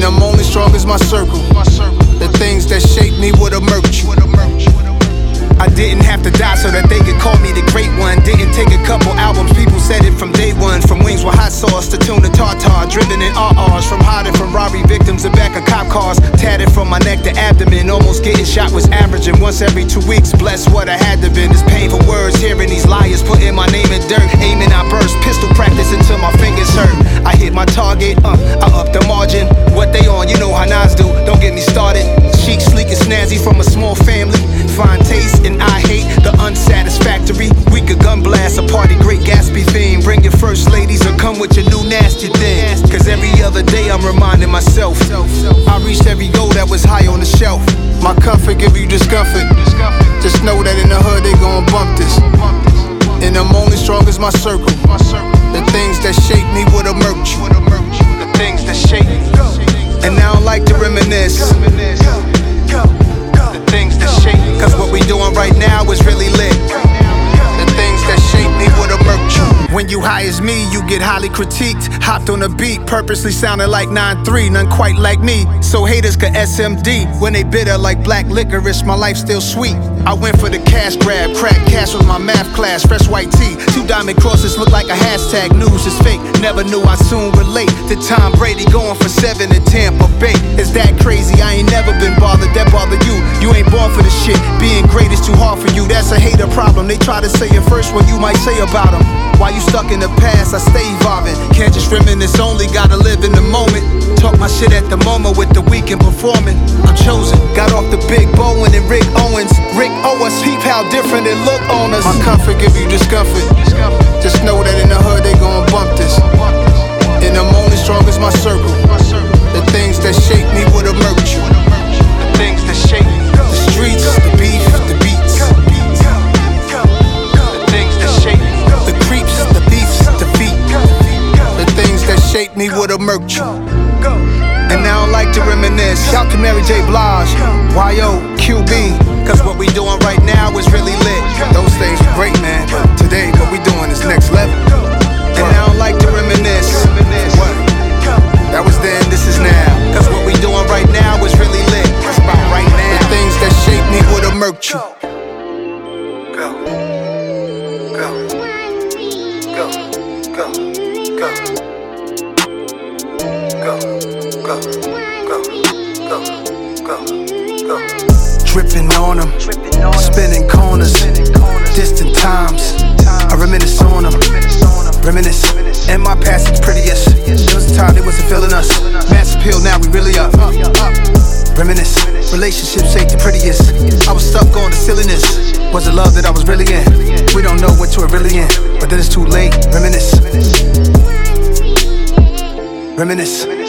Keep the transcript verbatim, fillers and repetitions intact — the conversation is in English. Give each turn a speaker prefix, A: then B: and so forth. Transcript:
A: And I'm only strong as my circle. The things that shape me would emerge. I didn't have to die so that they could call me the great one. Didn't take a couple albums, people said it from day one. From wings with hot sauce to tuna tartar, driven in R Rs. From hiding from robbery victims to back of cop cars. Tatted from my neck to abdomen, almost getting shot was averaging once every two weeks. Bless what I had to been. It's painful words, hearing these liars putting my name in dirt. Aiming, I burst, pistol practice until my fingers hurt. I hit my target, uh, I up the margin. What they on, you know how Nas do, don't get me started. Chic, sleek and snazzy from a small family. Fine taste and I hate the unsatisfactory. We could gun blast a party, great Gatsby theme. Bring your first ladies or come with your new nasty thing. Cause every other day I'm reminding myself I reached every goal that was high on the shelf. My comfort give you discomfort. Just know that in the hood they gon' bump this. And I'm only strong as my circle. The things that shape me would emerge. The things that shape me. And I don't like to reminisce. The things that shape me. Cause what we doing right now is really lit. The things that shape me would emerge. When you high as me, you get highly critiqued. Hopped on a beat, purposely sounding like nine three, none quite like me. So haters could S M D when they bitter like black licorice. My life still sweet. I went for the cash grab, crack cash was my math class. Fresh white tee, two diamond crosses look like a hashtag. News is fake, never knew I soon relate to Tom Brady going for seven in Tampa Bay. Is that crazy? I ain't never been bothered, that bother you. You ain't born for the shit, being great is too hard for you. That's a hater problem, they try to say it first what you might say about them. While you stuck in the past, I stay evolving. Can't just reminisce only, gotta live in the moment. Talk my shit at the moment with the weekend performing. I'm chosen, got off the Big Bowen and Rick Owens. Rick Owens, peep how different it look on us. My comfort give you discomfort. Just know that in the hood they gon' bump this. And I'm only strong as my circle. The things that shape me would emerge. The things that shape me. The streets, the beef, the beats. The things that shape me. The creeps, the beefs, the feet. The things that shape me would emerge. And I don't like to reminisce. Shout to Mary J. Blige, Y O, Q B. Cause what we doing right now is really lit. Those things were great, man. But today, what we doing is next level. And I don't like to reminisce. What? That was then, this is now. Cause what we doing right now is really lit. It's about right now. The things that shape me would emerge. Go. Go. Go. Go. Go. Go. Go. Go. Go. Go. Go. Dripping on them, spinning corners, distant times. I reminisce on them, reminisce. And my past is prettiest. There was a time they wasn't feeling us. Mass appeal, now we really up. Reminisce. Relationships ain't the prettiest. I was stuck on the silliness. Was it love that I was really in? We don't know what you're really in, but then it's too late. Reminisce. Reminisce.